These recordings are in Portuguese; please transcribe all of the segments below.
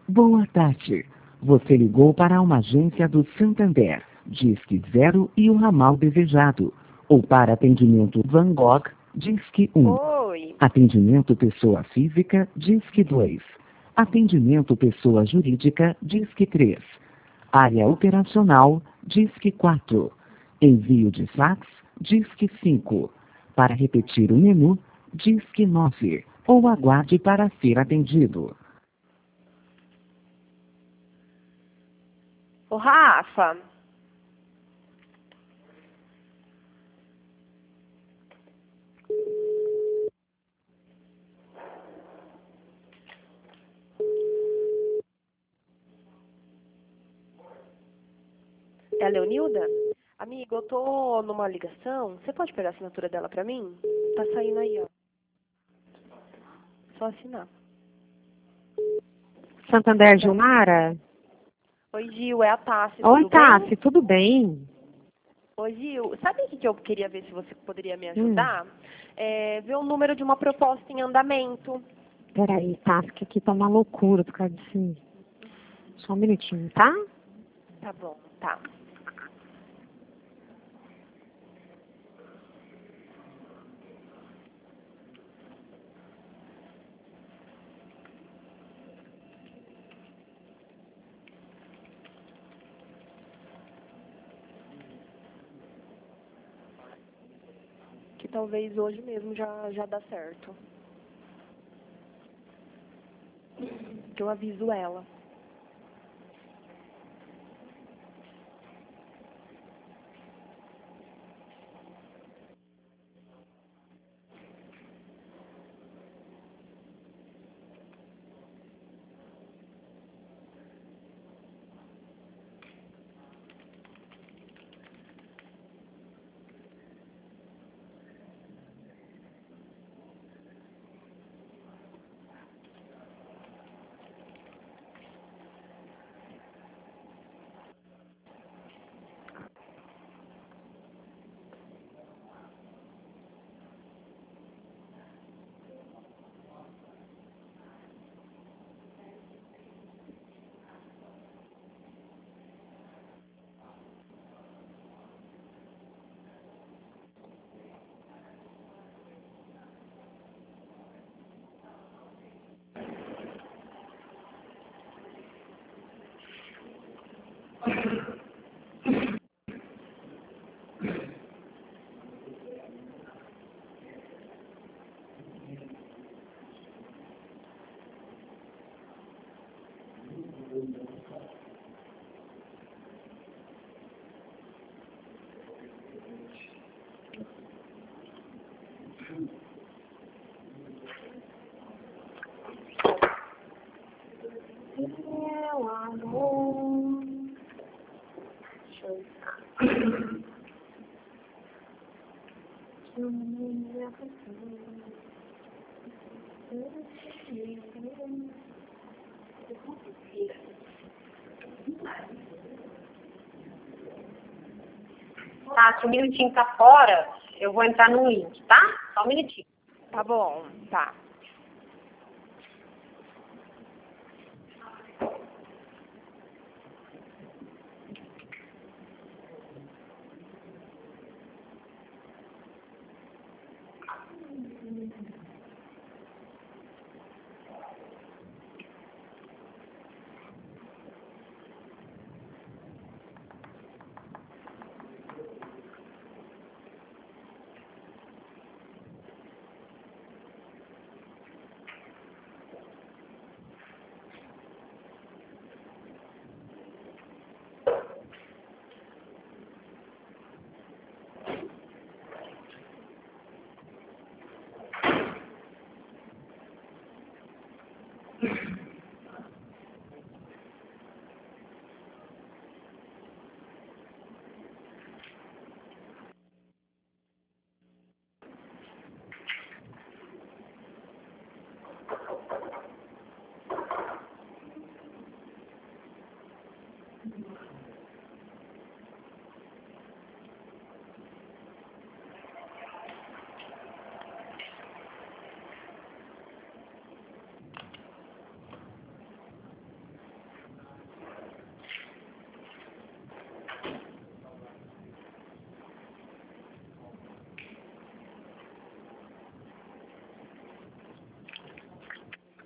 Boa tarde. Você ligou para uma agência do Santander, Disque 0 e o ramal desejado. Ou para atendimento Van Gogh, Disque 1. Oi. Atendimento pessoa física, Disque 2. Atendimento pessoa jurídica, Disque 3. Área operacional, Disque 4. Envio de fax, Disque 5. Para repetir o menu, Disque 9. Ou aguarde para ser atendido. Ô, Rafa. É a Leonilda? Amigo, eu tô numa ligação. Você pode pegar a assinatura dela pra mim? Tá saindo aí, ó. Só assinar. Santander Gilmara? Oi, Gil, é a Tassi. Oi, Tudo Tassi, bem? tudo bem? Oi, Gil. Sabe o que eu queria ver se você poderia me ajudar? É ver o número de uma proposta em andamento. Peraí, Tassi, que aqui tá uma loucura por causa disso. Só um minutinho, tá? Tá bom, tá. Que talvez hoje mesmo já dá certo. Que eu aviso ela. Meu amor. Deixa eu Tá, se um minutinho tá fora, eu vou entrar no link, tá? Só um minutinho. Tá bom, tá.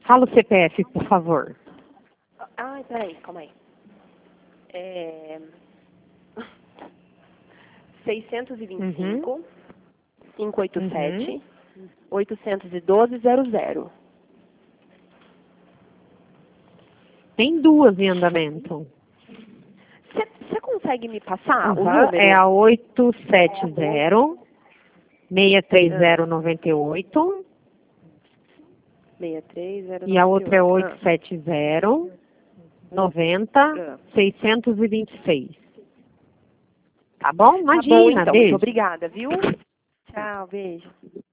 Fala o CPF, por favor. Ai, peraí, calma aí. 625 587 812 Tem duas em andamento. Você consegue me passar o Uhum. número? É a 870-63098 63098. e a outra é 870-90-626. Tá bom? Tá bom, Imagina, então. beijo. Muito obrigada, viu? Tchau, beijo.